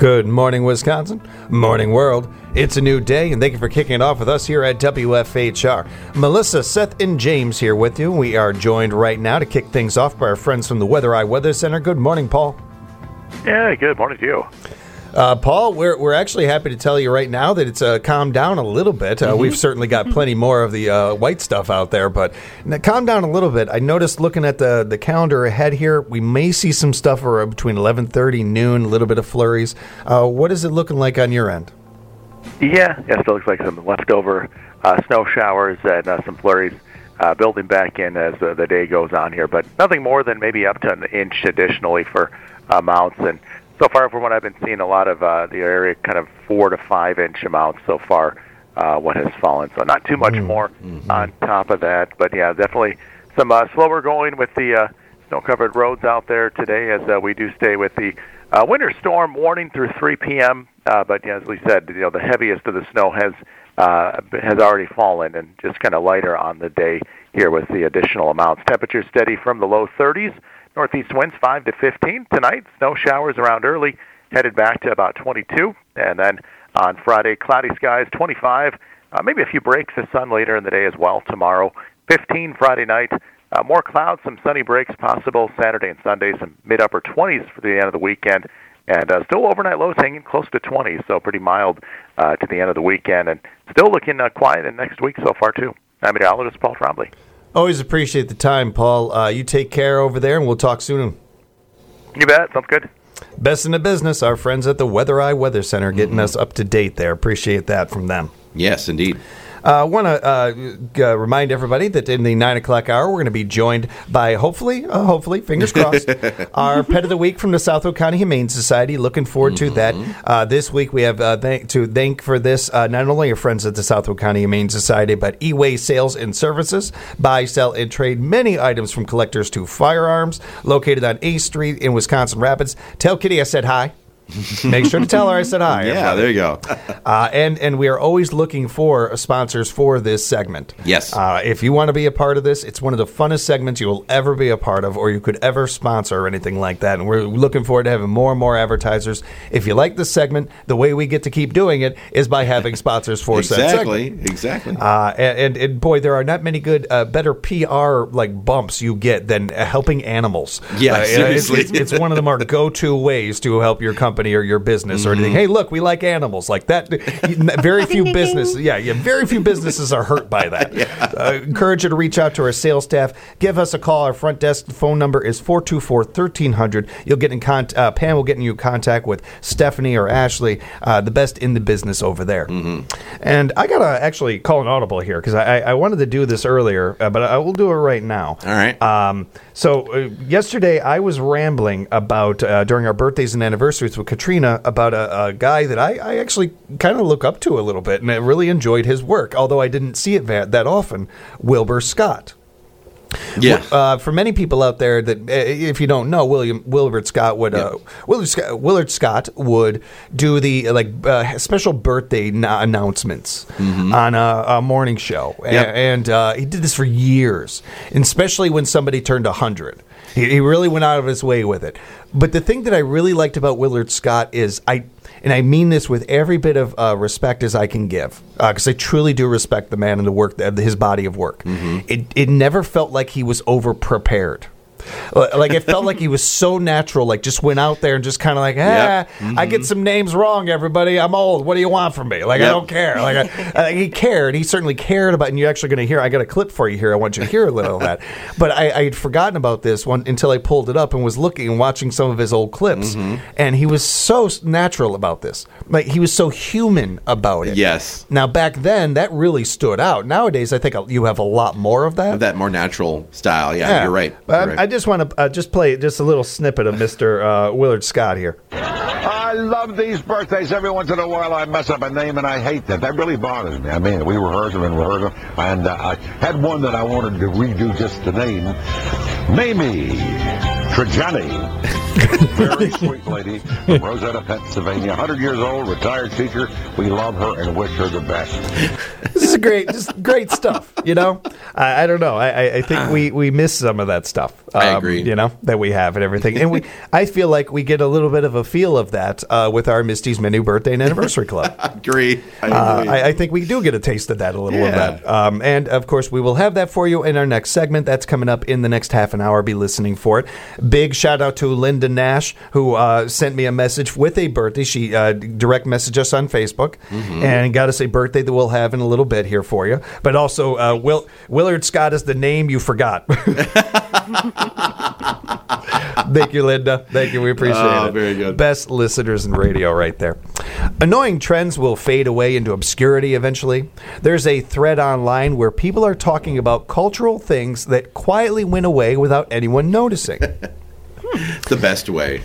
Good morning, Wisconsin. Morning, world. It's a new day, and thank you for kicking it off with us here at WFHR. Melissa, Seth, and James here with you. We are joined right now to kick things off by our friends from the Weather Eye Weather Center. Good morning, Paul. Yeah, good morning to you. Paul, we're actually happy to tell you right now that it's calmed down a little bit. We've certainly got plenty more of the white stuff out there, but calm down a little bit. I noticed looking at the calendar ahead here, we may see some stuff between 11:30, noon, a little bit of flurries. What is it looking like on your end? Yeah, still looks like some leftover snow showers and some flurries building back in as the day goes on here, but nothing more than maybe up to an inch additionally for amounts. And so far, from what I've been seeing, a lot of the area kind of 4 to 5 inch amounts so far, what has fallen. So not too much more on top of that. But yeah, definitely some slower going with the snow-covered roads out there today as we do stay with the winter storm warning through 3 p.m. But yeah, as we said, the heaviest of the snow has already fallen and just kind of lighter on the day here with the additional amounts. Temperatures steady from the low 30s. Northeast winds 5 to 15 tonight. Snow showers around early, headed back to about 22. And then on Friday, cloudy skies 25. Maybe a few breaks of sun later in the day as well tomorrow. 15 Friday night. More clouds, some sunny breaks possible Saturday and Sunday. Some mid-upper 20s for the end of the weekend. And still overnight lows hanging close to 20, so pretty mild to the end of the weekend. And still looking quiet in next week so far, too. I'm meteorologist Paul Trombley. Always appreciate the time, Paul. You take care over there, and we'll talk soon. You bet. Sounds good. Best in the business, our friends at the Weather Eye Weather Center getting us up to date there. Appreciate that from them. Yes, indeed. I want to remind everybody that in the 9 o'clock hour, we're going to be joined by, hopefully, fingers crossed, our Pet of the Week from the Southwold County Humane Society. Looking forward to that. This week, we have to thank for this not only our friends at the Southwold County Humane Society, but eWay Sales and Services. Buy, sell, and trade many items from collectors to firearms. Located on A Street in Wisconsin Rapids. Tell Kitty I said hi. Make sure to tell her I said hi. Yeah, there you go. And we are always looking for sponsors for this segment. Yes. If you want to be a part of this, it's one of the funnest segments you will ever be a part of or you could ever sponsor or anything like that. And we're looking forward to having more and more advertisers. If you like this segment, the way we get to keep doing it is by having sponsors for said segment. Exactly. And boy, there are not many good, better PR bumps you get than helping animals. Yeah, seriously. It's one of the more go-to ways to help your company or your business or anything. Hey, look, we like animals like that. Very few businesses, very few businesses are hurt by that. Encourage you to reach out to our sales staff. Give us a call. Our front desk phone number is 424-1300. You'll get in contact. Pam will get in contact with Stephanie or Ashley, the best in the business over there. And I gotta actually call an audible here because I wanted to do this earlier, but I will do it right now. All right. So yesterday I was rambling about during our birthdays and anniversaries with Katrina about a guy that I actually kind of look up to a little bit, and I really enjoyed his work, although I didn't see it that often. Wilbur Scott. Yeah. For many people out there that, if you don't know, Willard Scott would do the special birthday announcements on a morning show, and he did this for years, and especially when somebody turned 100. He really went out of his way with it. But the thing that I really liked about Willard Scott is and I mean this with every bit of respect as I can give, because I truly do respect the man and the work, his body of work. It never felt like he was over-prepared. Like, it felt like he was so natural, like, just went out there and just kind of like, I get some names wrong, everybody. I'm old. What do you want from me? Like, I don't care. Like, he cared. He certainly cared about, and you're actually going to hear, I got a clip for you here. I want you to hear a little of that. But I had forgotten about this one until I pulled it up and was looking and watching some of his old clips. And he was so natural about this. Like, he was so human about it. Yes. Now, back then, that really stood out. Nowadays, I think you have a lot more of that. That more natural style. Yeah. You're right. I just want to just play just a little snippet of Mr. Willard Scott here. I love these birthdays. Every once in a while I mess up a name and I hate that. That really bothers me. I mean, we rehearse them, and I had one that I wanted to redo just the name. Mamie Trajani. Very sweet lady from Rosetta, Pennsylvania. 100 years old, retired teacher. We love her and wish her the best. This is great stuff, you know? I don't know. I think we miss some of that stuff. I agree. You know, that we have and everything. And I feel like we get a little bit of a feel of that with our Misty's Menu Birthday and Anniversary Club. I agree. I think we do get a taste of that, a little of that. And, of course, we will have that for you in our next segment. That's coming up in the next half an hour. Be listening for it. Big shout out to Linda Nash, who sent me a message with a birthday. She direct messaged us on Facebook and got us a birthday that we'll have in a little bit here for you. But also, Willard Scott is the name you forgot. Thank you, Linda. Thank you. We appreciate it. Very good. Best listeners in radio right there. Annoying trends will fade away into obscurity eventually. There's a thread online where people are talking about cultural things that quietly went away without anyone noticing. The best way.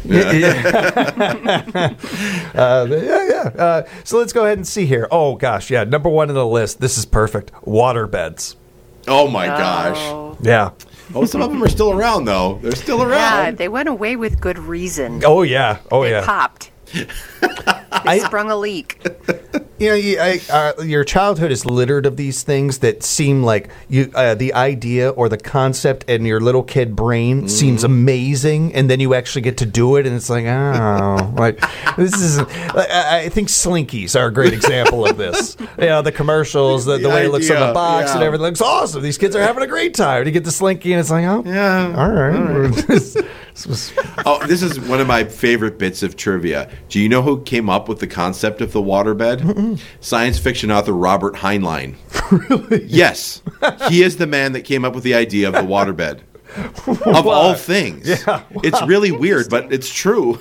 So let's go ahead and see here. Oh, gosh. Yeah. Number one on the list. This is perfect. Waterbeds. Oh, my gosh. Yeah. Oh, some of them are still around, though. They're still around. Yeah, they went away with good reason. Oh, yeah. Oh, They yeah. popped. They sprung a leak. You know, your childhood is littered of these things that seem like the idea or the concept in your little kid brain seems amazing, and then you actually get to do it, and it's like, oh, like this is. I think Slinkies are a great example of this. You know, the commercials, the way it looks on the box, and everything looks awesome. These kids are having a great time. You get the Slinky, and it's like, oh, Yeah. all right. Oh, this is one of my favorite bits of trivia. Do you know who came up with the concept of the waterbed? Science fiction author Robert Heinlein. Really? Yes. He is the man that came up with the idea of the waterbed. Of all things. Yeah, It's really weird, but it's true.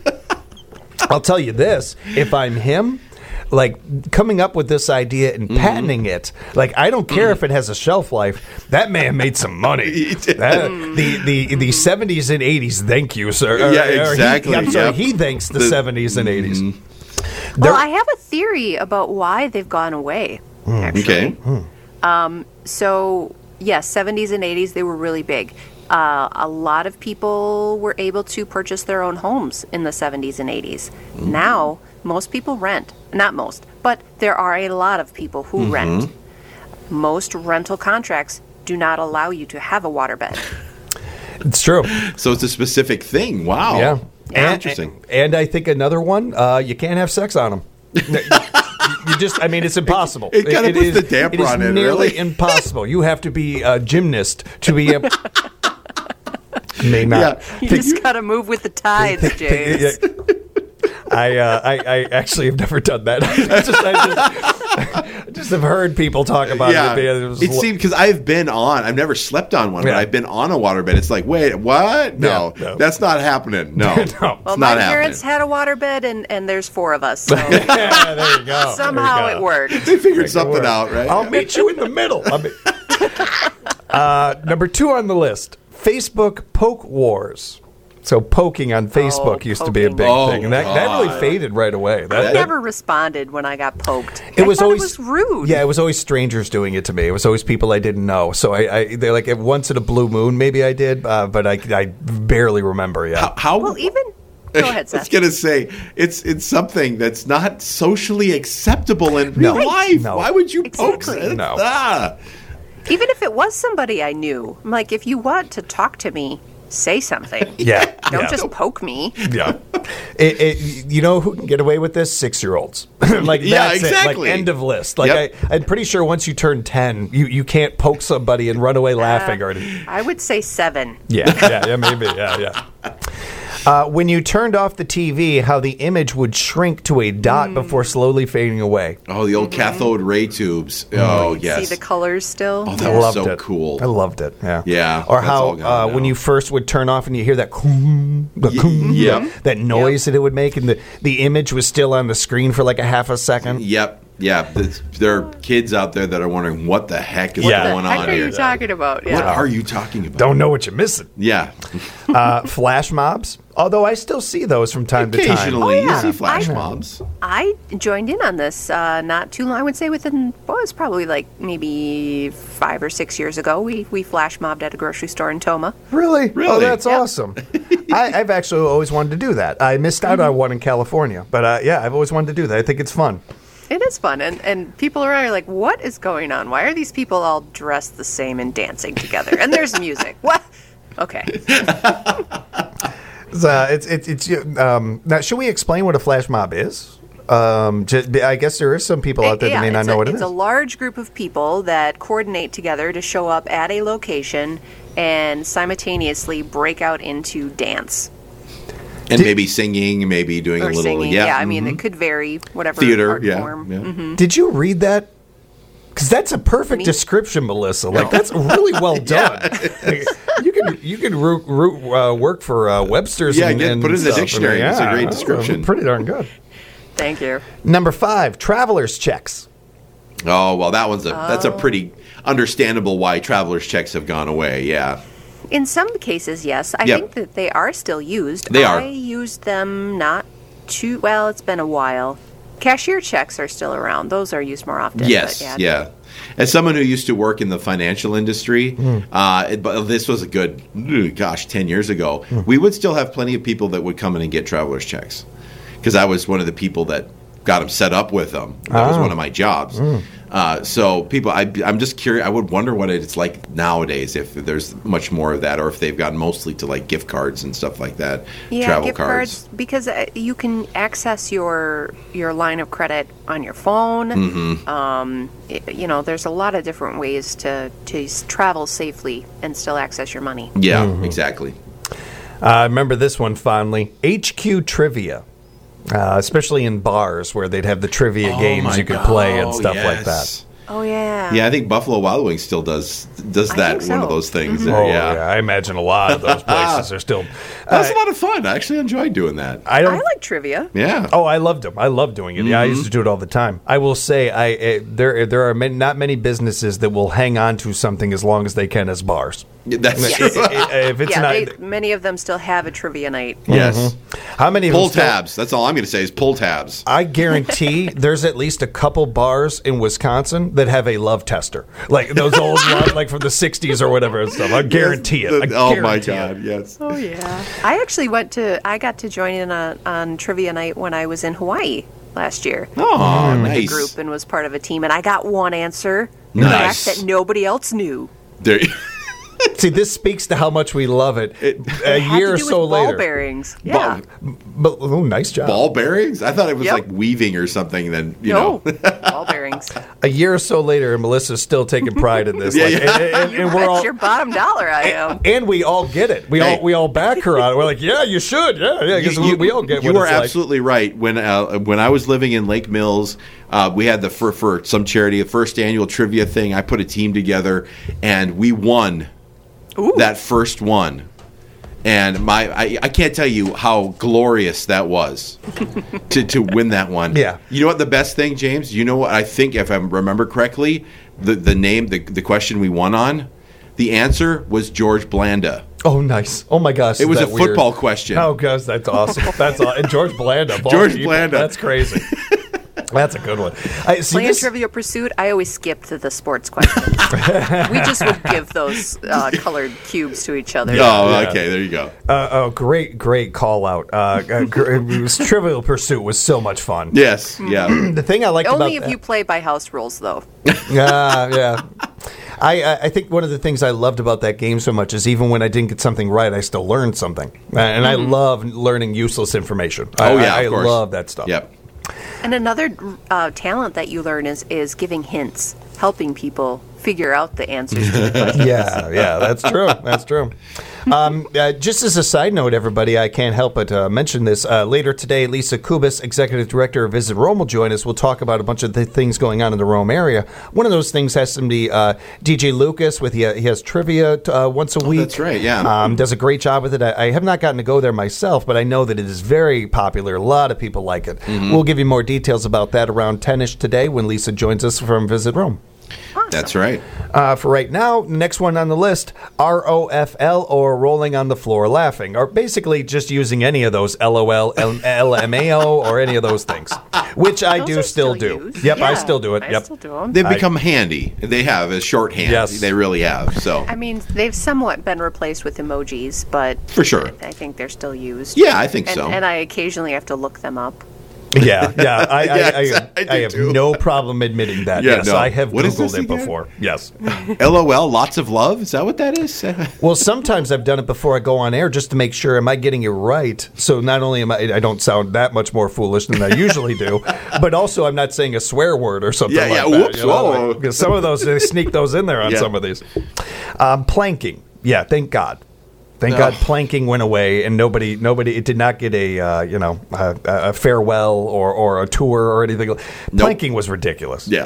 I'll tell you this: if I'm him, like coming up with this idea and patenting it, like I don't care if it has a shelf life. That man made some money. He did. The 70s and 80s, thank you, sir. Yeah, exactly. I'm sorry, Yep. he thanks the 70s and 80s. Well, I have a theory about why they've gone away. Actually. Okay. So, yes, 70s and 80s, they were really big. A lot of people were able to purchase their own homes in the 70s and 80s. Now, most people rent. Not most, but there are a lot of people who rent. Most rental contracts do not allow you to have a waterbed. It's true. So it's a specific thing. Wow. Yeah. Interesting. And I think another one, you can't have sex on them. You just, I mean, it's impossible. It kind of puts the damper on it, It is nearly really. impossible. You have to be a gymnast to be a... May not. Yeah. You just got to move with the tides, James. I actually have never done that. I just have heard people talk about it. It seemed because I've never slept on one, but I've been on a waterbed. It's like, wait, what? No, no. That's not happening. No, No. it's Well, not my happening. parents had a waterbed, and there's 4 of us. So yeah, there you go. somehow There you it go. worked. They figured something out, right? I'll meet you in the middle. Number 2 on the list: Facebook poke wars. So poking on Facebook used to be a big poking. thing, and that really faded right away. I never responded when I got poked. It was I thought always it was rude. Yeah, it was always strangers doing it to me. It was always people I didn't know. So they're like once in a blue moon, maybe I did, but I barely remember. Yeah. How? Well, even go ahead, I was Seth. gonna say it's something that's not socially acceptable in real life. No. Why would you poke? Exactly. No. Even if it was somebody I knew, I'm like, if you want to talk to me, say something. Yeah. Don't just poke me. Yeah. You know who can get away with this? 6-year-olds. Like Yeah, that's it. exactly. Like end of list. Like Yep. I'm pretty sure once you turn 10, you can't poke somebody and run away laughing or anything. I would say 7. Yeah, maybe. Yeah. When you turned off the TV, how the image would shrink to a dot before slowly fading away. Oh, the old cathode ray tubes. Oh, yes. See the colors still? Oh, I that was loved so it. cool. I loved it. Yeah. Yeah, Or that's all how gone when now. you first would turn off and you hear that Yep. that noise that it would make, and the image was still on the screen for like a half a second. Yep. Yeah, there are kids out there that are wondering what the heck is Yeah. going What on are here. you talking about? What Yeah. are you talking about? Don't know what you're missing. Yeah. Flash mobs, although I still see those from time to time. Occasionally, Oh, yeah. you see flash I- mobs. I joined in on this not too long. I would say within, well, it was probably like maybe 5 or 6 years ago. We flash mobbed at a grocery store in Toma. Really? Really? Oh, that's Yep. awesome. I've actually always wanted to do that. I missed out on one in California, but yeah, I've always wanted to do that. I think it's fun. It is fun, and people around are like, "What is going on? Why are these people all dressed the same and dancing together?" And there's music. What? Okay. Now, should we explain what a flash mob is? I guess there is some people out there that may not know what it It's is. a large group of people that coordinate together to show up at a location and simultaneously break out into dance And maybe singing, maybe doing a or little, singing. yeah. I mean, it could vary, whatever Theater, art yeah. form. Yeah. Did you read that? Because that's a perfect Me? description, Melissa. Like that's really well done. Like, you can work for Webster's. Yeah, and put it in the stuff. dictionary. It's a great that's description. Pretty darn good. Thank you. Number 5, traveler's checks. Oh, well, that's a pretty understandable why traveler's checks have gone away. Yeah. In some cases, yes. I Yep. think that they are still used. They are. I used them not too well. It's been a while. Cashier checks are still around. Those are used more often. Yes, but yeah. As someone who used to work in the financial industry, but this was a good, 10 years ago, we would still have plenty of people that would come in and get traveler's checks. Because I was one of the people that got them set up with them. That was one of my jobs. So people, I'm just curious. I would wonder what it's like nowadays, if there's much more of that, or if they've gotten mostly to like gift cards and stuff like that. Yeah, travel gift cards, because you can access your line of credit on your phone. There's a lot of different ways to travel safely and still access your money. Yeah, exactly. I remember this one fondly. HQ Trivia. Especially in bars where they'd have the trivia games you could play and stuff like that. Oh yeah. Yeah, I think Buffalo Wild Wings still does that. think so. One of those things. There, Oh, yeah. yeah. I imagine a lot of those places are still. That's a lot of fun. I actually enjoyed doing that. I don't. I like trivia. Yeah. Oh, I loved them. I love doing it. Yeah, I used to do it all the time. I will say, there are not many businesses that will hang on to something as long as they can as bars. That's Yes. true. If it's not, Many of them still have a trivia night. Yes. how many of Pull them still- tabs. That's all I'm going to say is pull tabs. I guarantee there's at least a couple bars in Wisconsin that have a love tester, like those old ones, like from the '60s or whatever and stuff. I guarantee it. Oh my guarantee it. God! Yes. Oh yeah. I actually I got to join in on trivia night when I was in Hawaii last year. Oh, With nice. a group and was part of a team, and I got one answer. Nice. The fact that nobody else knew. There. See, this speaks to how much we love it. A It had year to or do so with ball later. bearings. Yeah. But oh, nice job. Ball bearings? I thought it was Yep. like weaving or something. Then you No. know. Ball bearings. A year or so later, and Melissa's still taking pride in this. Yeah, like, yeah. And we're That's all. your bottom dollar. I am. And we all get it. We Hey. all back her on it. We're like, yeah, you should. Yeah. Because we all get You what are it's like. absolutely right. When I was living in Lake Mills, we had for some charity, the first annual trivia thing. I put a team together, and we won that first one. And I can't tell you how glorious that was to win that one. Yeah. You know what the best thing, James? You know what I think, if I remember correctly, the question we won on, the answer was George Blanda. Oh, nice. Oh, my gosh. It was is a that weird? football question. Oh, gosh, that's awesome. That's and George Blanda. of all George people. Blanda. That's crazy. That's a good one. See, Playing this, Trivia Pursuit, I always skipped the sports questions. We just would give those colored cubes to each other. Oh, okay. There you go. great call out. Trivial Pursuit was so much fun. Yes. Yeah. The thing I liked Only about if you play by house rules, though. yeah. I think one of the things I loved about that game so much is even when I didn't get something right, I still learned something. And I love learning useless information. Oh, yeah, I of course. love that stuff. Yep. And another talent that you learn is giving hints, helping people figure out the answers to the questions. Yeah, that's true. That's true. Just as a side note, everybody, I can't help but mention this. Later today, Lisa Kubis, Executive Director of Visit Rome, will join us. We'll talk about a bunch of the things going on in the Rome area. One of those things has to be DJ Lucas. He has trivia once a week. That's right, yeah. Does a great job with it. I have not gotten to go there myself, but I know that it is very popular. A lot of people like it. We'll give you more details about that around 10-ish today when Lisa joins us from Visit Rome. Awesome. That's right. For right now, the next one on the list, ROFL, or rolling on the floor laughing, or basically just using any of those LOL, LMAO, or any of those things, which I Those do are still still do. used. Yep, I Yeah, still do it. I Yep. still do 'em. They've become handy. They have as shorthand. Yes. They really have. So I mean, they've somewhat been replaced with emojis, but For sure. I think they're still used. Yeah, I think and, so. And I occasionally have to look them up. Yeah. I I have do too. no problem admitting that. Yeah, Yes, no. I have What is Googled this it again? before. Yes. LOL, lots of love. Is that what that is? Well, sometimes I've done it before I go on air just to make sure, am I getting it right? So not only I don't sound that much more foolish than I usually do, but also I'm not saying a swear word or something Yeah, like yeah, that. whoops, whoa. Because some of those, they sneak those in there on Yeah. some of these. Planking. Yeah, thank God. Thank God planking went away, and nobody, it did not get a farewell or a tour or anything. Planking was ridiculous. Yeah.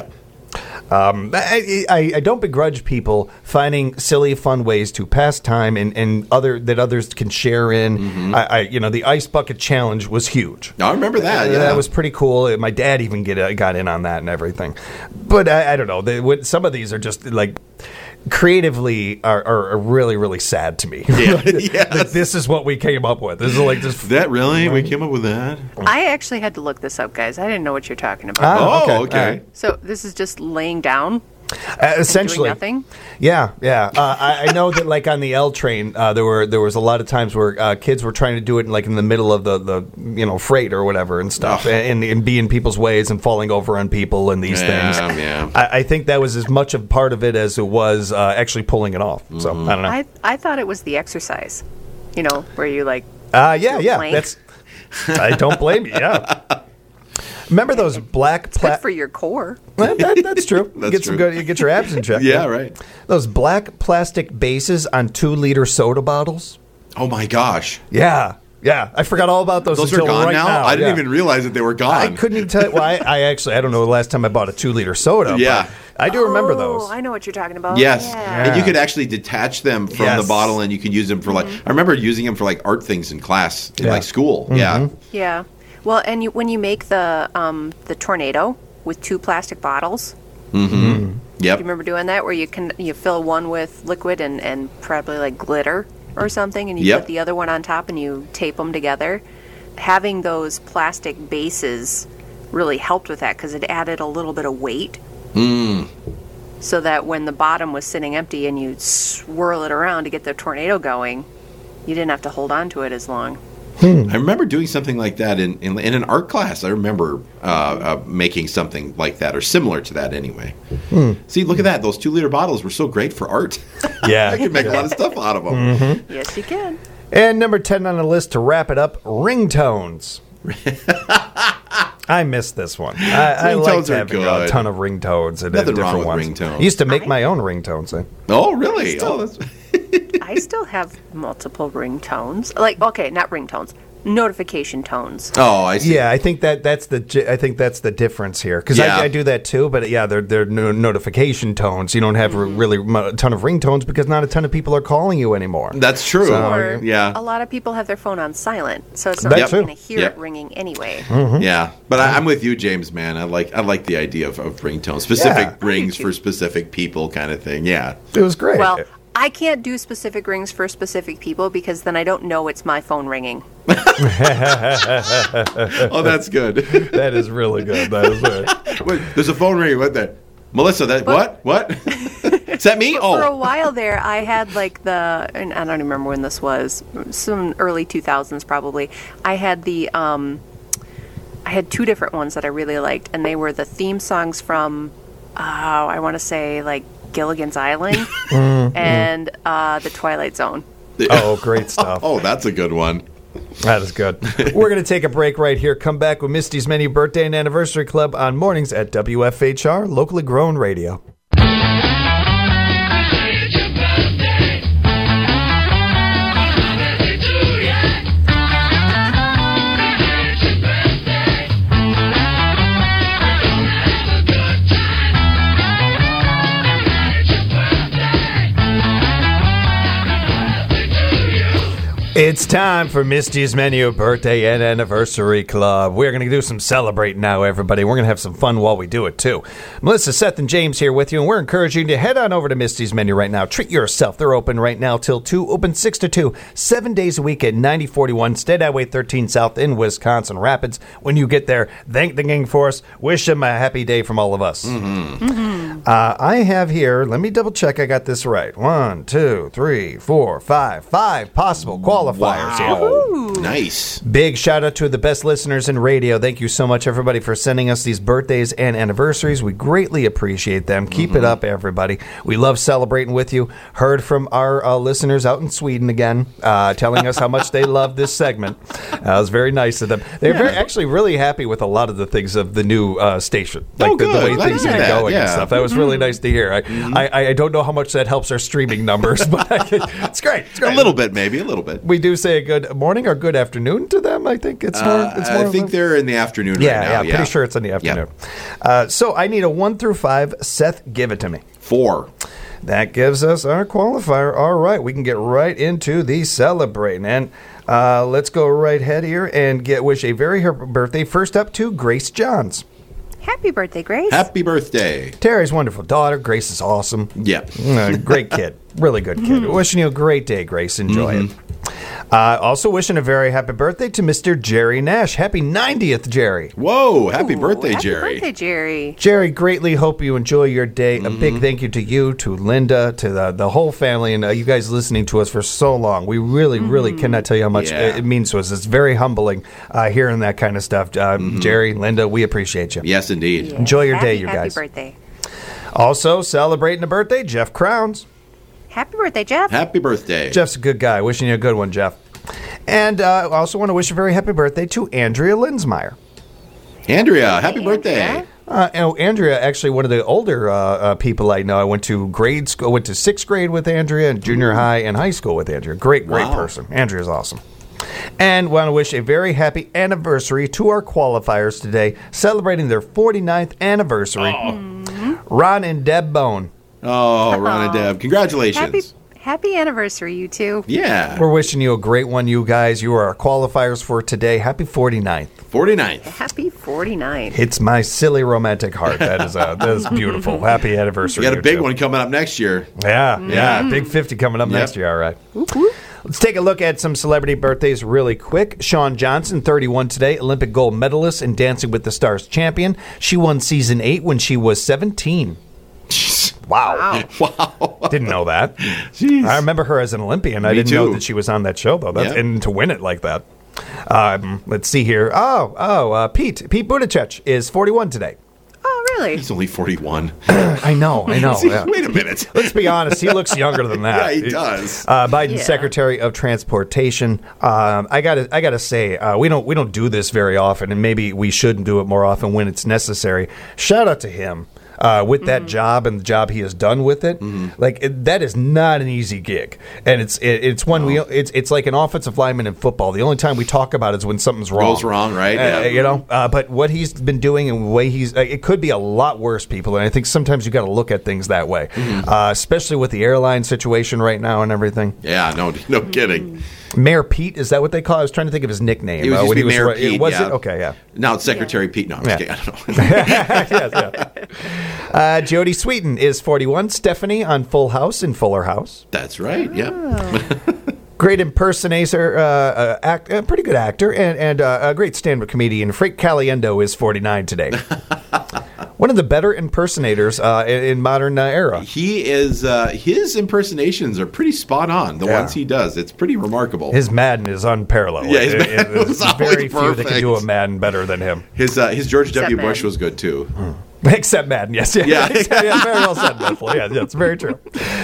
I don't begrudge people finding silly, fun ways to pass time and that others can share in. The ice bucket challenge was huge. I remember that. Yeah. That was pretty cool. My dad even got in on that and everything. But I don't know. Some of these are just like creatively are really, really sad to me. Yeah. Like, this is what we came up with. This is like this. That really? We came up with that? I actually had to look this up, guys. I didn't know what you're talking about. Oh, okay. okay. All right. So this is just laying down, Essentially, doing nothing. Yeah. I know that, like on the L train, there was a lot of times where kids were trying to do it like in the middle of the freight or whatever and stuff, and be in people's ways and falling over on people and these things. Yeah. I think that was as much of part of it as it was actually pulling it off. So I don't know. I thought it was the exercise, where you like. Yeah. plank. That's. I don't blame you. Yeah. Remember those black Good for your core. That's true. That's Get some true. good. You get your abs in check. Yeah, right. Those black plastic bases on 2-liter soda bottles. Oh, my gosh. Yeah. I forgot all about those. Those are until gone right now? I didn't yeah. even realize that they were gone. I couldn't even tell. Well, I don't know the last time I bought a 2-liter soda. Yeah. but I do remember those. Oh, I know what you're talking about. Yes. Yeah. And you could actually detach them from Yes. the bottle and you could use them for I remember using them for like art things in class, in Yeah. like school. Mm-hmm. Yeah. Yeah. Well, and when you make the tornado with 2 plastic bottles, Yep. do you remember doing that? Where you fill one with liquid and probably like glitter or something, and you Yep. put the other one on top and you tape them together. Having those plastic bases really helped with that because it added a little bit of weight. So that when the bottom was sitting empty and you swirl it around to get the tornado going, you didn't have to hold on to it as long. I remember doing something like that in an art class. I remember making something like that or similar to that anyway. See, look at that. Those 2-liter bottles were so great for art. Yeah. I could make a lot of stuff out of them. Mm-hmm. Yes, you can. And number 10 on the list to wrap it up: ringtones. I missed this one. I liked Ringtones are having a good. ton of ringtones and Nothing different wrong with ones. ringtones. I used to make my own ringtones. Oh, really? Oh, that's... I still have multiple ringtones. Like, okay, not ringtones, notification tones. Oh, I see. Yeah, I think that's the difference here because Yeah. I do that too. But yeah, they're notification tones. You don't have really a ton of ringtones because not a ton of people are calling you anymore. That's true. Or yeah. a lot of people have their phone on silent, so it's That not like too. you're going to hear Yep. it ringing anyway. Yeah, but I'm with you, James. Man, I like the idea of ringtones, specific Yeah. rings I do for too. specific people, kind of thing. Yeah, It was great. Well, I can't do specific rings for specific people because then I don't know it's my phone ringing. oh, that's good. that is really good. That is good. Wait, there's a phone ringing. What there, Melissa? That what? Is that me? For a Oh, while there, I had like and I don't even remember when this was, some early 2000s probably. I had I had 2 different ones that I really liked, and they were the theme songs from, I want to say like Gilligan's Island and The Twilight Zone. Oh, great stuff. oh, that's a good one. That is good. We're going to take a break right here. Come back with Misty's Many Birthday and Anniversary Club on mornings at WFHR, locally grown radio. It's time for Misty's Menu Birthday and Anniversary Club. We're going to do some celebrating now, everybody. We're going to have some fun while we do it, too. Melissa, Seth, and James here with you, and we're encouraging you to head on over to Misty's Menu right now. Treat yourself. They're open right now till 2, open 6 to 2, 7 days a week at 9041 State Highway 13 South in Wisconsin Rapids. When you get there, thank the gang for us. Wish them a happy day from all of us. I have here, let me double check I got this right. 1, 2, 3, 4, 5 possible qualifiers here. Wow. Nice. Big shout out to the best listeners in radio. Thank you so much, everybody, for sending us these birthdays and anniversaries. We greatly appreciate them. Keep it up, everybody. We love celebrating with you. Heard from our listeners out in Sweden again, telling us how much they love this segment. It was very nice of them. They're actually really happy with a lot of the things of the new station. Like the way Glad things to have hear been that. going and stuff. That was really nice to hear. I don't know how much that helps our streaming numbers, but it's great. It's great. A little bit, maybe. A little bit. We do say a good morning or good afternoon to them. I think it's more. I think they're in the afternoon Yeah, right now. yeah, pretty sure it's in the afternoon. So I need a 1 through 5. Seth, give it to me. 4. That gives us our qualifier. All right, we can get right into the celebrating. And let's go right ahead here and wish a very happy birthday. First up to Grace Johns. Happy birthday, Grace. Happy birthday. Terry's wonderful daughter. Grace is awesome. Yeah. Great kid. Really good kid. Wishing you a great day, Grace. Enjoy it. Also wishing a very happy birthday to Mr. Jerry Nash. Happy 90th, Jerry. Whoa. Happy birthday, Happy Jerry. birthday, Jerry. Jerry, greatly hope you enjoy your day. A big thank you to you, to Linda, to the whole family, and you guys listening to us for so long. We really, really cannot tell you how much it means to us. It's very humbling hearing that kind of stuff. Jerry, Linda, we appreciate you. Yes, indeed. Yes. Enjoy your day, you guys. Happy birthday. Also celebrating a birthday, Jeff Crowns. Happy birthday, Jeff. Happy birthday. Jeff's a good guy. Wishing you a good one, Jeff. And I also want to wish a very happy birthday to Andrea Linsmeyer. Andrea, happy birthday. Andrea, actually one of the older people I know. I went to grade school, went to 6th grade with Andrea, and junior high and high school with Andrea. Great person. Andrea's awesome. And want to wish a very happy anniversary to our qualifiers today, celebrating their 49th anniversary. Ron and Deb Bone. Oh, Ron and Deb. Congratulations. Happy anniversary, you two. Yeah. We're wishing you a great one, you guys. You are our qualifiers for today. Happy 49th. 49th. Happy 49. Hits my silly romantic heart. That is beautiful. Happy anniversary. We got a big too. one coming up next year. Yeah. Big 50 coming up next year. All right. Let's take a look at some celebrity birthdays really quick. Shawn Johnson, 31 today, Olympic gold medalist and Dancing with the Stars champion. She won season 8 when she was 17. Wow. Didn't know that. Jeez. I remember her as an Olympian. I Me didn't too. know that she was on that show, though. And to win it like that. Let's see here. Pete Buttigieg is 41 today. Oh, really? He's only 41. I know. Yeah. Wait a minute. Let's be honest. He looks younger than that. Yeah, he does. Biden's Secretary of Transportation. I gotta say, we don't do this very often, and maybe we shouldn't do it more often when it's necessary. Shout out to him. With that job and the job he has done with it, that is not an easy gig, and it's one it's like an offensive lineman in football. The only time we talk about it is when something's wrong. Goes wrong, right? But what he's been doing and the way it could be a lot worse, people. And I think sometimes you got to look at things that way, especially with the airline situation right now and everything. Yeah, no kidding. Mayor Pete, is that what they call it? I was trying to think of his nickname. It was used to be Mayor Pete, Was yeah. it? Okay, yeah. Now it's Secretary Pete. No, I'm just kidding. I don't know. Yes. Jodie Sweetin is 41. Stephanie on Full House in Fuller House. That's right, yeah. Great impersonator, pretty good actor, and a great stand-up comedian. Frank Caliendo is 49 today. One of the better impersonators in modern era. He is. His impersonations are pretty spot on. The ones he does, it's pretty remarkable. His Madden is unparalleled. Yeah, his Madden was always very few that can do a Madden better than him. His George W. Bush Madden. was good too. Except Madden, yes. Yeah. Very well said, Buffalo. Yeah, that's very true.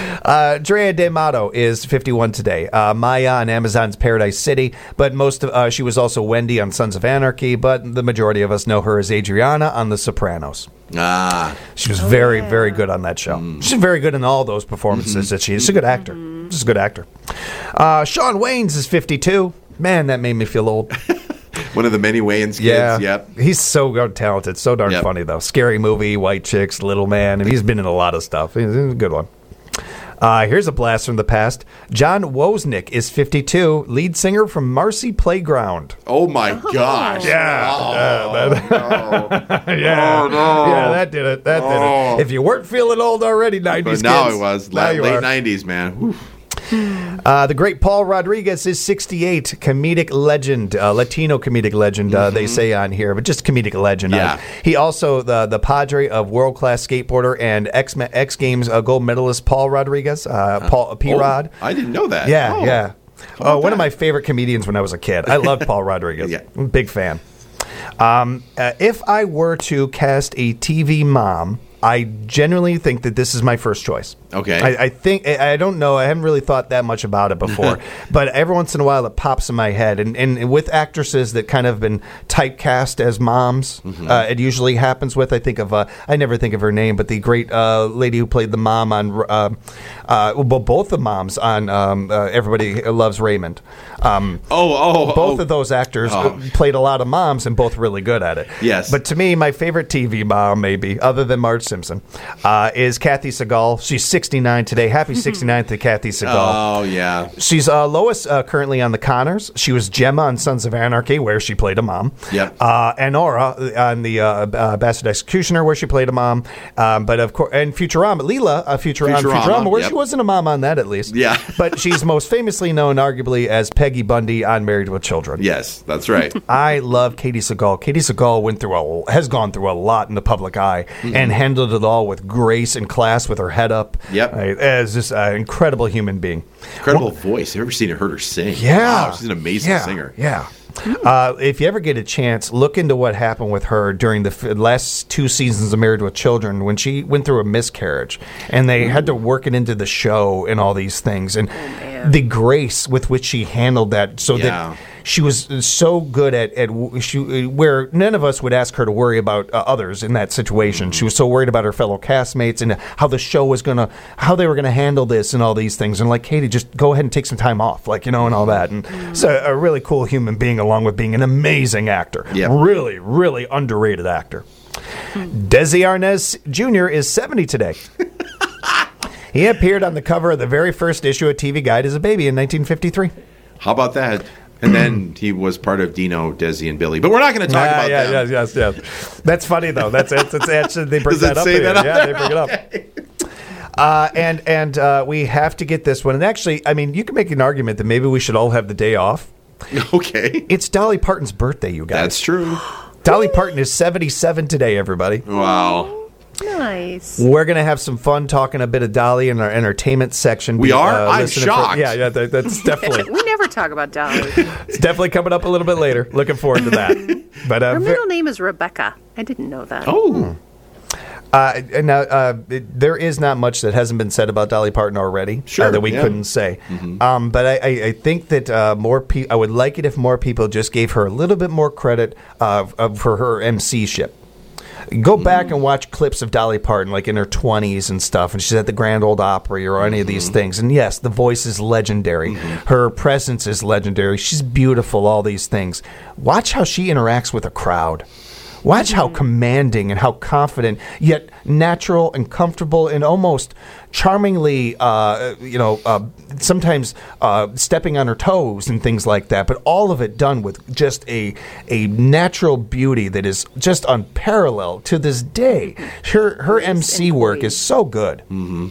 Drea D'Amato is 51 today. Maya on Amazon's Paradise City, but she was also Wendy on Sons of Anarchy, but the majority of us know her as Adriana on The Sopranos. She was very, very good on that show. She's very good in all those performances that she's a good actor. She's a good actor. Shawn Wayans is 52. Man, that made me feel old. One of the many Wayans kids. Yeah. Yep. He's so talented, so darn funny, though. Scary Movie, White Chicks, Little Man, and he's been in a lot of stuff. He's a good one. Here's a blast from the past. John Wozniak is 52, lead singer from Marcy Playground. Oh my gosh! Yeah. Oh, no. Yeah. Oh, no. Yeah, that did it. That did it. If you weren't feeling old already, 90s But kids. now it was now late you are. 90s, man. Whew. The great Paul Rodriguez is 68, comedic legend, Latino comedic legend, they say on here, but just comedic legend. Yeah. He also the padre of world-class skateboarder and X Games gold medalist Paul Rodriguez, Paul P-Rod. I didn't know that. Yeah, Oh. yeah. about One of that? my favorite comedians when I was a kid. I loved Paul Rodriguez. Yeah. I'm a big fan. If I were to cast a TV mom, I genuinely think that this is my first choice. Okay. I think, I don't know, I haven't really thought that much about it before, but every once in a while it pops in my head. And with actresses that kind of been typecast as moms, it usually happens with, I think of, I never think of her name, but the great lady who played the mom on, both the moms on Everybody Loves Raymond. Both of those actors played a lot of moms and both really good at it. Yes. But to me, my favorite TV mom, maybe, other than Marge Simpson, is Kathy Sagal. She's 69 today. Happy 69th to Kathy Sagal. Oh, yeah. She's Lois currently on The Connors. She was Gemma on Sons of Anarchy, where she played a mom. Yep. And Nora on the Bastard Executioner, where she played a mom. But of course, and Futurama, Leela, Futurama, where she wasn't a mom on that at least. Yeah. But she's most famously known, arguably, as Peggy Bundy on Married with Children. Yes, that's right. I love Katie Sagal. Katie Sagal has gone through a lot in the public eye and handled it all with grace and class, with her head up. Yep. As just an incredible human being. Incredible voice. Have you ever seen her sing? Yeah. Wow, she's an amazing singer. Yeah. If you ever get a chance, look into what happened with her during the last 2 seasons of Married with Children when she went through a miscarriage and they had to work it into the show and all these things. And the grace with which she handled that that she was so good at where none of us would ask her to worry about others in that situation. She was so worried about her fellow castmates and how the show was how they were gonna handle this and all these things. And like, Katie, just go ahead and take some time off, and all that. And so a really cool human being, along with being an amazing actor. Yep. Really, really underrated actor. Desi Arnaz Jr. is 70 today. He appeared on the cover of the very first issue of TV Guide as a baby in 1953. How about that? And then he was part of Dino, Desi, and Billy. But we're not going to talk about that. Yes. That's funny, though. It's actually, they bring Does that it up. say that up Yeah, they bring it up. And we have to get this one. And actually, I mean, you can make an argument that maybe we should all have the day off. Okay. It's Dolly Parton's birthday, you guys. That's true. Dolly Parton is 77 today, everybody. Wow. Nice. We're going to have some fun talking a bit of Dolly in our entertainment section. We are? I'm listening shocked. That's definitely. We never talk about Dolly. It's definitely coming up a little bit later. Looking forward to that. But Her middle name is Rebecca. I didn't know that. Oh. There is not much that hasn't been said about Dolly Parton already that we couldn't say. But I think that I would like it if more people just gave her a little bit more credit for her MC-ship. Go back and watch clips of Dolly Parton, like in her 20s and stuff, and she's at the Grand Ole Opry or any of these things. And yes, the voice is legendary. Her presence is legendary. She's beautiful, all these things. Watch how she interacts with a crowd. Watch how commanding and how confident, yet natural and comfortable and almost charmingly, sometimes stepping on her toes and things like that. But all of it done with just a natural beauty that is just unparalleled to this day. Her MC work is so good.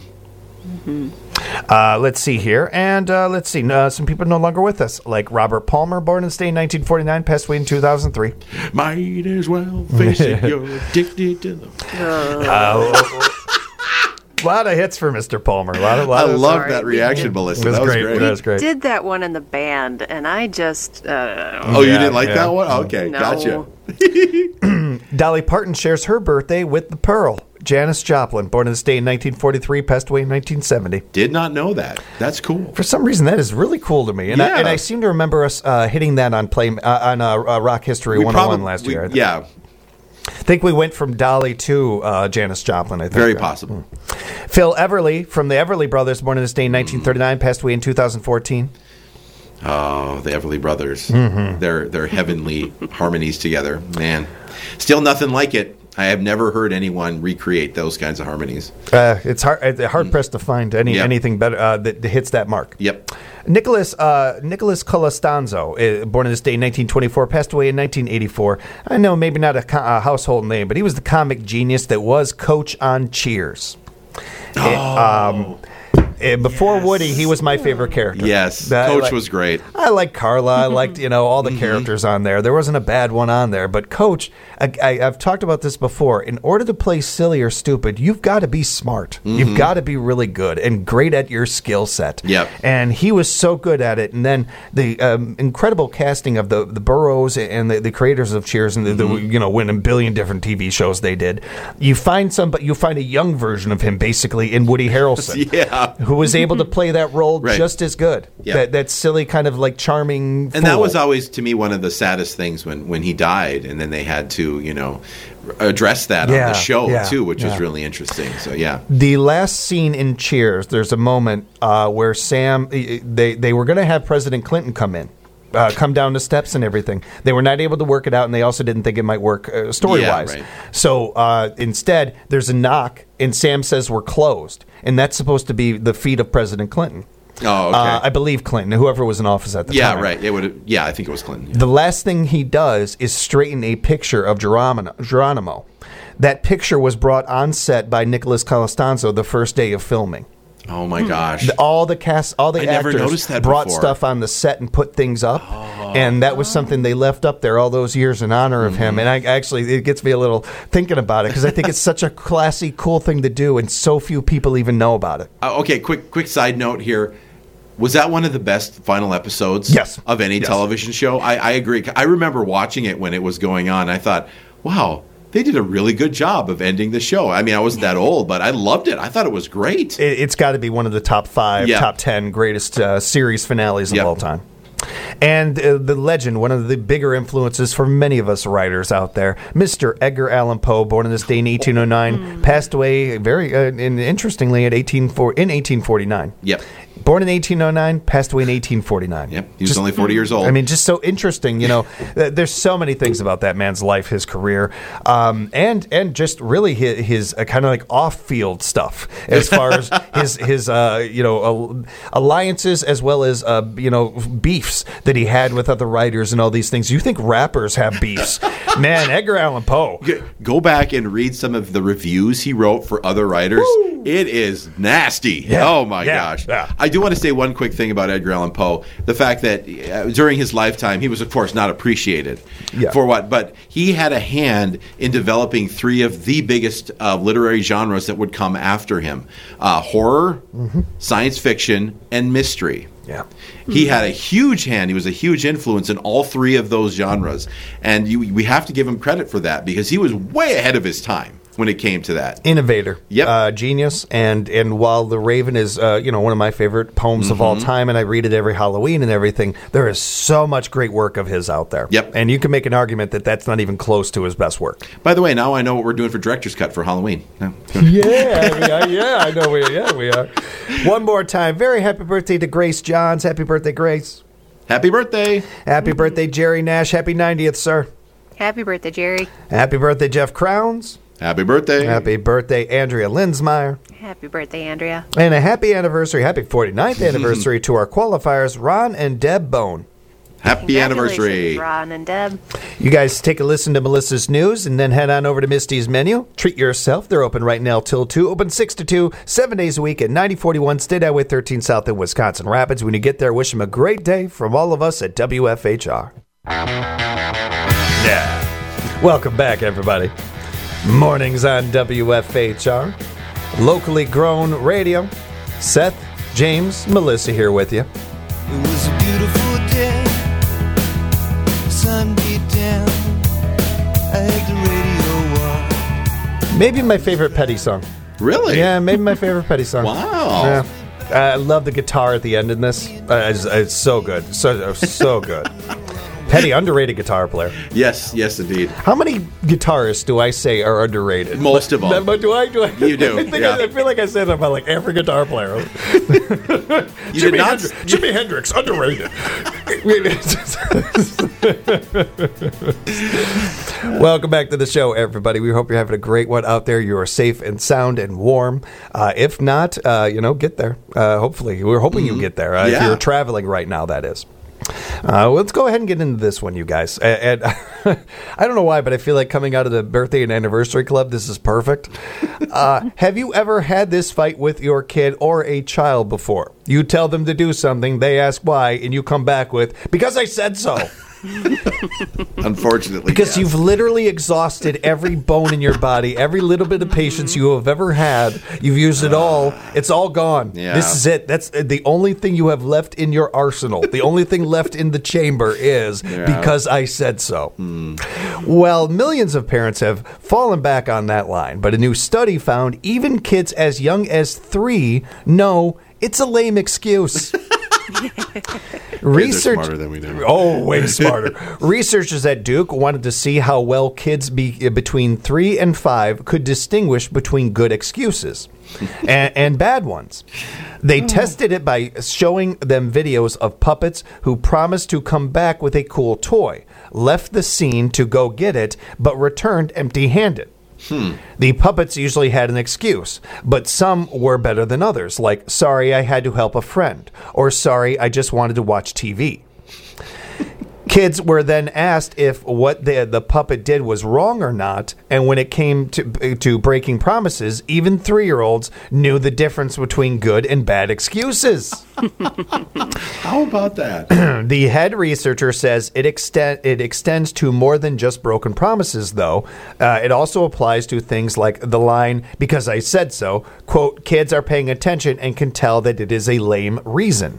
Let's see here. And let's see. Some people no longer with us, like Robert Palmer, born and stayed in 1949, passed away in 2003. Might as well face it, you're addicted to them. A lot of hits for Mr. Palmer. I love that reaction, Melissa. It was That was great. great. That was great. Did that one in the band, and I just. You didn't like that one? Okay, No. gotcha. Dolly Parton shares her birthday with the Pearl, Janis Joplin, born in the state in 1943, passed away in 1970. Did not know that. That's cool. For some reason, that is really cool to me. And, I seem to remember us hitting that on Rock History 101 last year. Yeah. I think we went from Dolly to Janis Joplin, I think. Very possible. Phil Everly from the Everly Brothers, born in the state in 1939, passed away in 2014. Oh, the Everly Brothers. Their heavenly harmonies together. Man. Still nothing like it. I have never heard anyone recreate those kinds of harmonies. It's hard pressed to find anything better that hits that mark. Yep. Nicholas Colastanzo, born on this day in 1924, passed away in 1984. I know maybe not a household name, but he was the comic genius that was Coach on Cheers. Before Woody, he was my favorite character. Yes, Coach was great. I liked Carla. I liked all the characters on there. There wasn't a bad one on there. But Coach, I've talked about this before. In order to play silly or stupid, you've got to be smart. You've got to be really good and great at your skill set. Yep. And he was so good at it. And then the incredible casting of the Burrows and the creators of Cheers and win a billion different TV shows they did. You find a young version of him basically in Woody Harrelson. Yeah. Who was able to play that role Right. just as good. Yeah. That silly kind of like charming fool. And that was always, to me, one of the saddest things when he died, and then they had to, address that on the show, too, which was really interesting. So, yeah. The last scene in Cheers, there's a moment where Sam, they were going to have President Clinton come in. Come down the steps and everything. They were not able to work it out, and they also didn't think it might work story-wise. Yeah, right. So instead, there's a knock, and Sam says we're closed, and that's supposed to be the feet of President Clinton. Oh, okay. I believe Clinton, whoever was in office at the time. Yeah, right. It would. Yeah, I think it was Clinton. Yeah. The last thing he does is straighten a picture of Geronimo. That picture was brought on set by Nicholas Colastanzo the first day of filming. Oh my gosh! All the cast, all the I never actors noticed that brought before. stuff on the set and put things up, and that was something they left up there all those years in honor of him. And it gets me a little thinking about it because I think it's such a classy, cool thing to do, and so few people even know about it. Okay, quick side note here. Was that one of the best final episodes of any television show? I agree. I remember watching it when it was going on. I thought, wow, they did a really good job of ending the show. I mean, I wasn't that old, but I loved it. I thought it was great. It's got to be one of the top 5, top 10 greatest series finales of all time. And the legend, one of the bigger influences for many of us writers out there, Mr. Edgar Allan Poe, born on this day in 1809, passed away interestingly in 1849. Yep. Born in 1809, passed away in 1849. Yep, he was only 40 years old. I mean, just so interesting. There's so many things about that man's life, his career, and just really his kind of like off-field stuff as far as his alliances as well as beefs that he had with other writers and all these things. You think rappers have beefs? Man, Edgar Allan Poe. Go back and read some of the reviews he wrote for other writers. Woo! It is nasty. Yeah. Oh my gosh. Yeah. I do want to say one quick thing about Edgar Allan Poe. The fact that during his lifetime, he was, of course, not appreciated for what, but he had a hand in developing 3 of the biggest literary genres that would come after him. Horror, science fiction, and mystery. Yeah. He had a huge hand. He was a huge influence in all 3 of those genres. And we have to give him credit for that because he was way ahead of his time when it came to that. Innovator. Yep. Genius. And while The Raven is one of my favorite poems of all time, and I read it every Halloween and everything, there is so much great work of his out there. Yep. And you can make an argument that that's not even close to his best work. By the way, now I know what we're doing for Director's Cut for Halloween. I know we are. One more time. Very happy birthday to Grace Johns. Happy birthday, Grace. Happy birthday. Happy birthday, Jerry Nash. Happy 90th, sir. Happy birthday, Jerry. Happy birthday, Jeff Crowns. Happy birthday. Happy birthday, Andrea Linsmeyer. Happy birthday, Andrea. And a happy anniversary, happy 49th anniversary to our qualifiers, Ron and Deb Bone. Happy anniversary. Ron and Deb. You guys take a listen to Melissa's news and then head on over to Misty's Menu. Treat yourself. They're open right now till 2. Open 6 to 2, 7 days a week at 9041 State Highway 13 South in Wisconsin Rapids. When you get there, wish them a great day from all of us at WFHR. Yeah. Welcome back, everybody. Mornings on WFHR. Locally grown radio. Seth, James, Melissa here with you. It was a beautiful day. Sun beat down. I had the radio on. Maybe my favorite Petty song. Really? Yeah, maybe my favorite Petty song. Wow. Yeah. I love the guitar at the end in this. It's so good. So good. Petty, underrated guitar player. Yes, indeed. How many guitarists do I say are underrated? Most of them. But do I? You do. I feel like I said that about like every guitar player. You did not. Jimi Hendrix, underrated. Welcome back to the show, everybody. We hope you're having a great one out there. You are safe and sound and warm. If not, get there. Hopefully. We're hoping you get there. If you're traveling right now, that is. Let's go ahead and get into this one, you guys. And I don't know why, but I feel like coming out of the birthday and anniversary club, this is perfect. Have you ever had this fight with your kid or a child before? You tell them to do something, they ask why, and you come back with, because I said so. Unfortunately, because you've literally exhausted every bone in your body, every little bit of patience you have ever had. You've used it all. It's all gone. Yeah. This is it. That's the only thing you have left in your arsenal. The only thing left in the chamber is because I said so. Well, millions of parents have fallen back on that line, but a new study found even kids as young as 3 know it's a lame excuse. Research smarter than we know. Oh, way smarter. Researchers at Duke wanted to see how well kids between 3 and 5 could distinguish between good excuses and bad ones. They tested it by showing them videos of puppets who promised to come back with a cool toy, left the scene to go get it, but returned empty-handed. The puppets usually had an excuse, but some were better than others, like, sorry, I had to help a friend, or sorry, I just wanted to watch TV. Kids were then asked if what the puppet did was wrong or not, and when it came to breaking promises, even 3-year-olds knew the difference between good and bad excuses. How about that? The head researcher says it extends to more than just broken promises, though. It also applies to things like the line, because I said so, quote, kids are paying attention and can tell that it is a lame reason.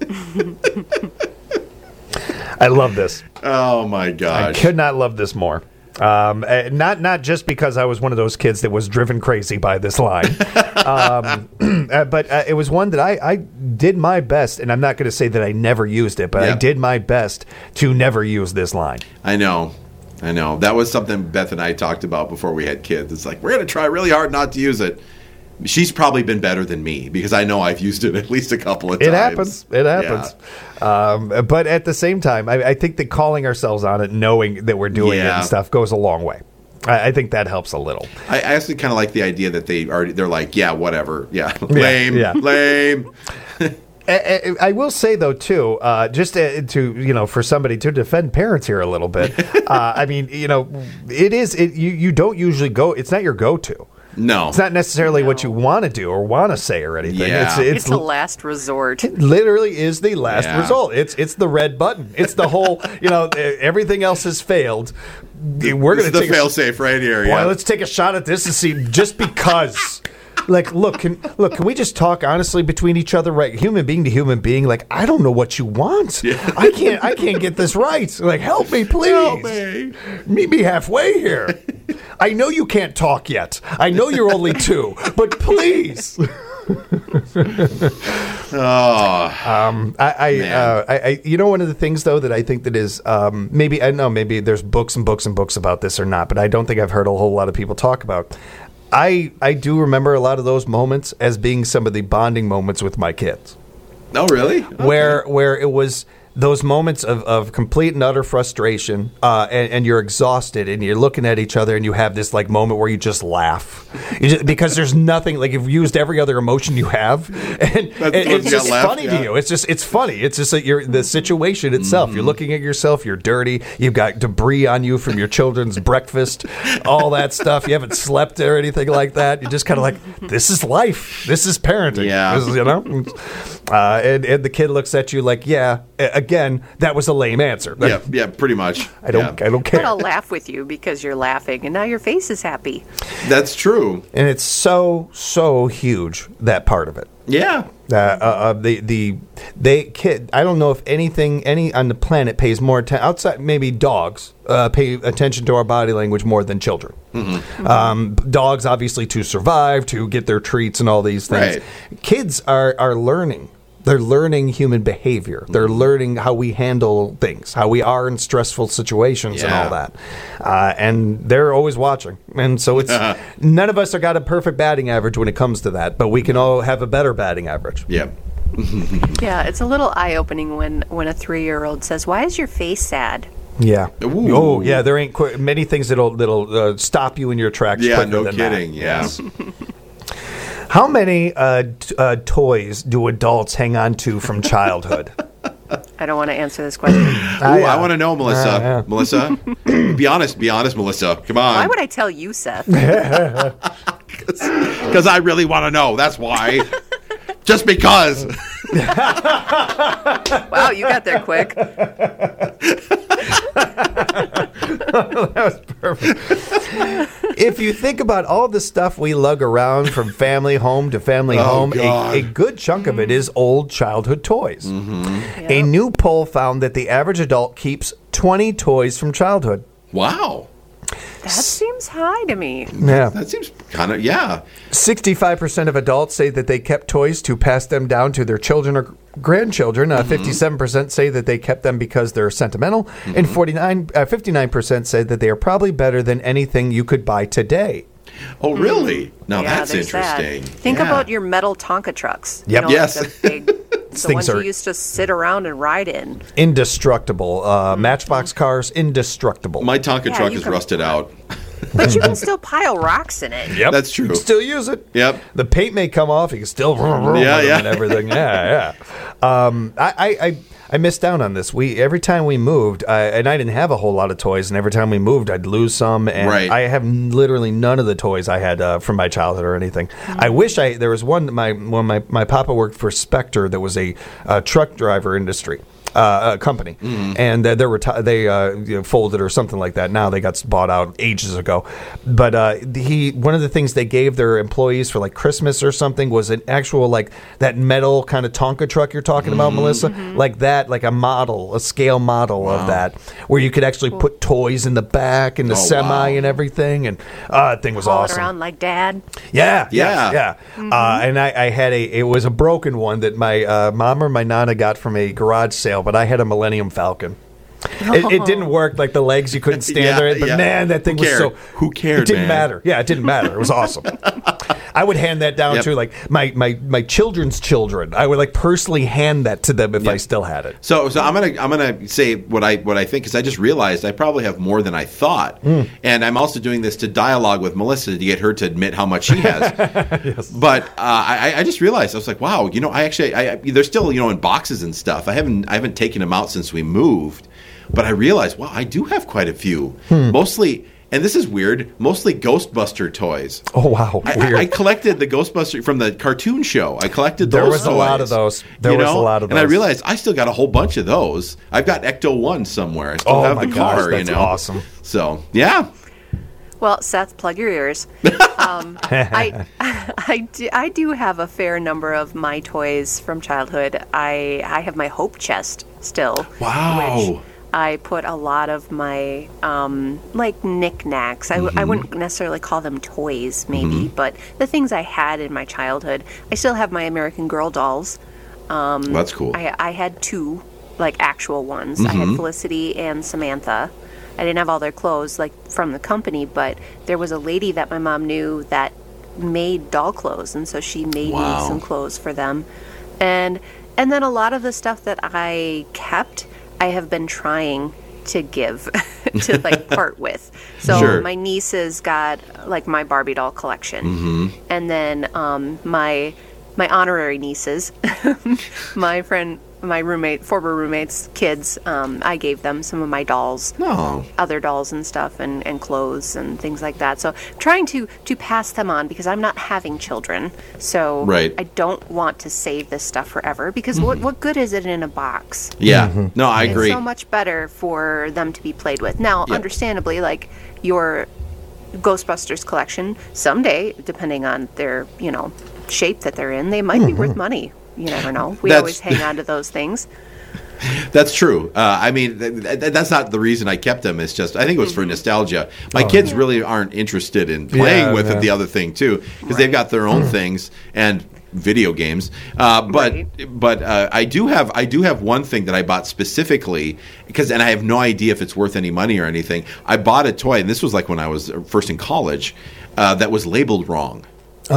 I love this. Oh, my gosh. I could not love this more. Not just because I was one of those kids that was driven crazy by this line, but it was one that I did my best, and I'm not going to say that I never used it, but I did my best to never use this line. I know. That was something Beth and I talked about before we had kids. It's like, we're going to try really hard not to use it. She's probably been better than me because I know I've used it at least a couple of times. It happens. Yeah. But at the same time, I think that calling ourselves on it, knowing that we're doing it and stuff, goes a long way. I think that helps a little. I actually kind of like the idea that they're like, yeah, whatever. Yeah, lame, lame. I will say, though, too, just to for somebody to defend parents here a little bit, I mean, you don't usually go, it's not your go-to. No. It's not necessarily what you want to do or want to say or anything. Yeah. It's the last resort. It literally is the last result. It's the red button. It's the whole, everything else has failed. We're going to take the fail-safe right here. Boy, let's take a shot at this and see, just because. Like, look, can we just talk honestly between each other, right? Human being to human being. Like, I don't know what you want. Yeah. I can't get this right. Like, help me, please. Help me. Meet me halfway here. I know you can't talk yet. I know you're only 2, but please. One of the things though that I think that is maybe there's books and books and books about this or not, but I don't think I've heard a whole lot of people talk about. I do remember a lot of those moments as being some of the bonding moments with my kids. Oh, really? Okay. Where it was those moments of complete and utter frustration, and you're exhausted, and you're looking at each other, and you have this like moment where you just laugh, because there's nothing, like you've used every other emotion you have, and it's just funny to you. It's funny. It's just that the situation itself. You're looking at yourself. You're dirty. You've got debris on you from your children's breakfast, all that stuff. You haven't slept or anything like that. You're just kind of like, this is life. This is parenting. Yeah. This is, and the kid looks at you like, yeah. Again, that was a lame answer. Yeah, pretty much. I don't care. But I'll laugh with you because you're laughing, and now your face is happy. That's true. And it's so huge, that part of it. Yeah. Kid. I don't know if any on the planet pays more attention, outside maybe dogs, pay attention to our body language more than children. Mm-hmm. Dogs, obviously, to survive, to get their treats and all these things. Right. Kids are learning. They're learning human behavior. They're learning how we handle things, how we are in stressful situations and all that. And they're always watching. And so it's none of us have got a perfect batting average when it comes to that, but we can all have a better batting average. Yeah. Yeah, it's a little eye-opening when a 3-year-old says, "Why is your face sad?" Yeah. Ooh. Oh, yeah. There ain't many things that'll stop you in your tracks. Yeah, quicker no than kidding. that. Yeah. How many toys do adults hang on to from childhood? I don't want to answer this question. Ooh, I want to know, Melissa. Yeah. Melissa, be honest, Melissa. Come on. Why would I tell you, Seth? Because I really want to know. That's why. Just because. Wow, you got there quick. That was perfect. If you think about all the stuff we lug around from family home to family home, God. a good chunk of it is old childhood toys. Yep. A new poll found that the average adult keeps 20 toys from childhood. Wow. That seems high to me. Yeah. That seems kind of, yeah. 65% of adults say that they kept toys to pass them down to their children or grandchildren. 57% say that they kept them because they're sentimental. And 59% say that they are probably better than anything you could buy today. Oh, really? Now Yeah, that's there's that. interesting. Think Yeah. about your metal Tonka trucks. Yep. Yes. Like the big, the things ones you are- used to sit around and ride in. Indestructible. Matchbox cars, indestructible. My Tonka Yeah, truck you is can- rusted out. But you can still pile rocks in it. Yep. That's true. You can still use it. Yep. The paint may come off. You can still Yeah, yeah. and everything. Yeah. I missed out on this. Every time we moved, and I didn't have a whole lot of toys, and every time we moved, I'd lose some. And Right. I have literally none of the toys I had from my childhood or anything. I wish there was one. When my papa worked for Spectre, that was a truck driver industry. Company, and they folded or something like that. Now they got bought out ages ago. But one of the things they gave their employees for like Christmas or something was an actual like that metal kind of Tonka truck you're talking about, Melissa, like that, like a scale model of that, where you could actually put toys in the back and the semi wow. and everything, and that thing was Haul it awesome. around like Dad. Yeah. Mm-hmm. And I had it was a broken one that my mom or my nana got from a garage sale, but I had a Millennium Falcon. It didn't work, like the legs, you couldn't stand Yeah, there, but yeah. man, that thing Who was cared? so... Who cared, It didn't man? matter. Yeah, it didn't matter. It was awesome. I would hand that down Yep. to like my children's children. I would like personally hand that to them if I still had it. So I'm gonna say what I think, because I just realized I probably have more than I thought, and I'm also doing this to dialogue with Melissa to get her to admit how much she has. Yes. But I just realized, I was like, wow, they're still in boxes and stuff. I haven't taken them out since we moved, but I realized, wow, I do have quite a few, mostly. And this is weird. Mostly Ghostbuster toys. Oh wow, weird. I collected the Ghostbuster from the cartoon show. I collected those. There was a toys, lot of those. There was a lot of And I those. realized I still got a whole bunch of those. I've got Ecto 1 somewhere. I still Oh have my the gosh, car. that's awesome. So yeah. Well, Seth, plug your ears. I do have a fair number of my toys from childhood. I have my Hope chest still. Wow. Which I put a lot of my like knickknacks. I wouldn't necessarily call them toys, maybe, but the things I had in my childhood. I still have my American Girl dolls. That's cool. I had two, like actual ones. I had Felicity and Samantha. I didn't have all their clothes like from the company, but there was a lady that my mom knew that made doll clothes, and so she made me some clothes for them. And then a lot of the stuff that I kept, I have been trying to give to like part with. So Sure. my nieces got like my Barbie doll collection, and then my honorary nieces, my former roommate's kids, I gave them some of my dolls, other dolls and stuff, and clothes and things like that. So I'm trying to pass them on because I'm not having children. So Right. I don't want to save this stuff forever because what good is it in a box? Yeah. No, I agree. It's so much better for them to be played with. Now, understandably, like your Ghostbusters collection, someday, depending on their, shape that they're in, they might be worth money. You never know. We always hang on to those things. That's true. I mean, that's not the reason I kept them. It's just I think it was for nostalgia. My kids really aren't interested in playing with the other thing too, because they've got their own things and video games. But I do have one thing that I bought specifically and I have no idea if it's worth any money or anything. I bought a toy, and this was like when I was first in college, that was labeled wrong. Oh.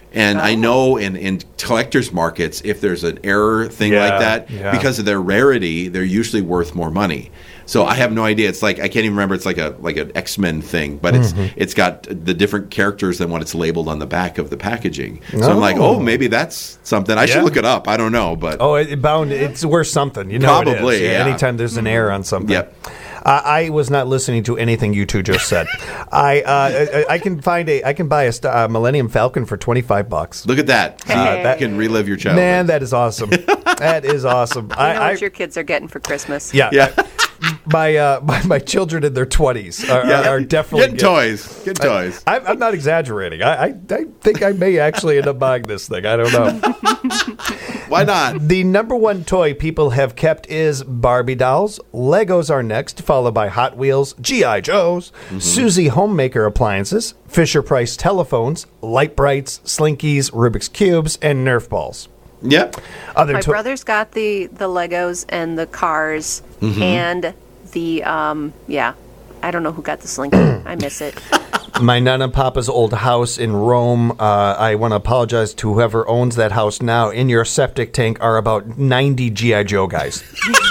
And I know in collectors markets, if there's an error thing Yeah, like that, yeah. because of their rarity, they're usually worth more money. So I have no idea. It's like I can't even remember. It's like an X-Men thing, but it's got the different characters than what it's labeled on the back of the packaging. So I'm like, oh, maybe that's something. I should look it up. I don't know, but it's worth something. You know, Probably, it is. yeah. Anytime there's an error on something. Yep. I was not listening to anything you two just said. I can buy a Millennium Falcon for $25. Look at that. See, that- you can relive your childhood. Man, that is awesome. That is awesome. You know what your kids are getting for Christmas. Yeah. Yeah. My children in their 20s are definitely Getting toys. Get toys. I'm not exaggerating. I think I may actually end up buying this thing. I don't know. Why not? The number one toy people have kept is Barbie dolls. Legos are next, followed by Hot Wheels, G.I. Joes, Suzy Homemaker appliances, Fisher-Price telephones, Light Brights, Slinkies, Rubik's Cubes, and Nerf balls. Yep. My brother's got the Legos and the cars and the I don't know who got the Slinky. I miss it. My Nana Papa's old house in Rome. I want to apologize to whoever owns that house now. In your septic tank are about 90 G.I. Joe guys.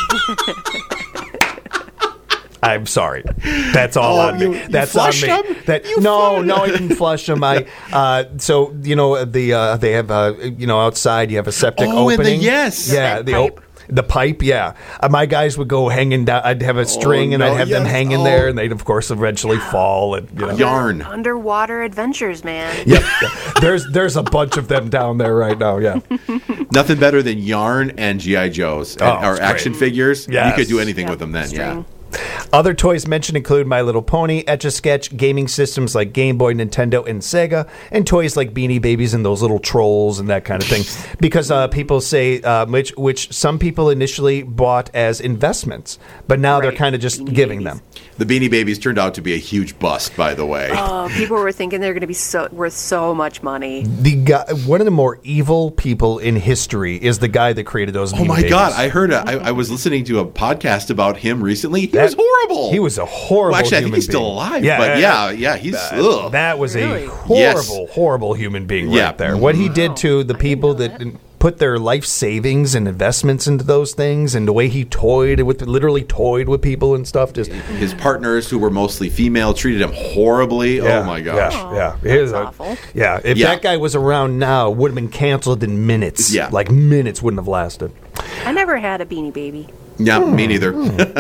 I'm sorry. That's all on me. That's on flushed me. them? No, I didn't flush them. So you know they have outside you have a septic opening. The pipe. The pipe, yeah. My guys would go hanging down. I'd have a string and I'd have them hanging there, and they'd of course eventually fall. And Yarn. Underwater adventures, man. Yep. There's a bunch of them down there right now. Yeah. Nothing better than yarn and G.I. Joes Oh, or it's action great. figures. Yes. You could do anything with them then. String. Other toys mentioned include My Little Pony, Etch-a-Sketch, gaming systems like Game Boy, Nintendo, and Sega, and toys like Beanie Babies and those little trolls and that kind of thing. Because people say, which some people initially bought as investments, but now they're Right. kind of just Beanie giving Babies. them. The Beanie Babies turned out to be a huge bust, by the way. Oh, people were thinking they're going to be worth so much money. The guy, one of the more evil people in history is the guy that created those Beanie Oh my Babies. God! I heard. I was listening to a podcast about him recently. He was horrible. He was a horrible. Well, actually, I think human he's still being. alive. Yeah, but yeah, he's. Ugh. That was Really? a horrible, Yes. horrible human being Yeah. right there. What he did to the people that put their life savings and investments into those things, and the way he literally toyed with people and stuff. Just His partners, who were mostly female, treated him horribly. Oh my gosh! Yeah, Here's awful. Yeah, if Yeah. that guy was around now, would have been canceled in minutes. Yeah. Like minutes wouldn't have lasted. I never had a Beanie Baby. Yeah, me neither.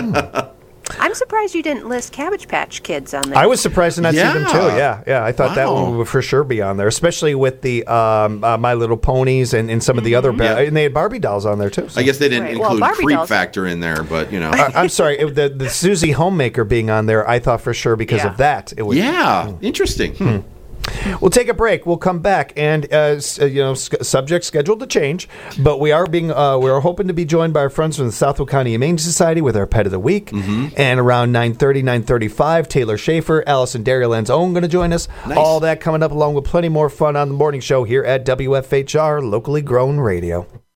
I'm surprised you didn't list Cabbage Patch Kids on there. I was surprised to not see them too. Yeah. Yeah. I thought that Wow. one would for sure be on there, especially with the My Little Ponies and some of the other. And they had Barbie dolls on there too. So. I guess they didn't Right. Well, include Barbie Creep dolls- Factor in there, but you know. I'm sorry, the Suzy Homemaker being on there, I thought for sure because Yeah. of that. It would. Yeah, interesting. We'll take a break. We'll come back, and subject scheduled to change, but we are hoping to be joined by our friends from the Southwood County Humane Society with our Pet of the Week. And around 9:30, 9:35, Taylor Schaefer, Allison Dairyland's own, going to join us. Nice. All that coming up, along with plenty more fun on the morning show here at WFHR, locally grown radio.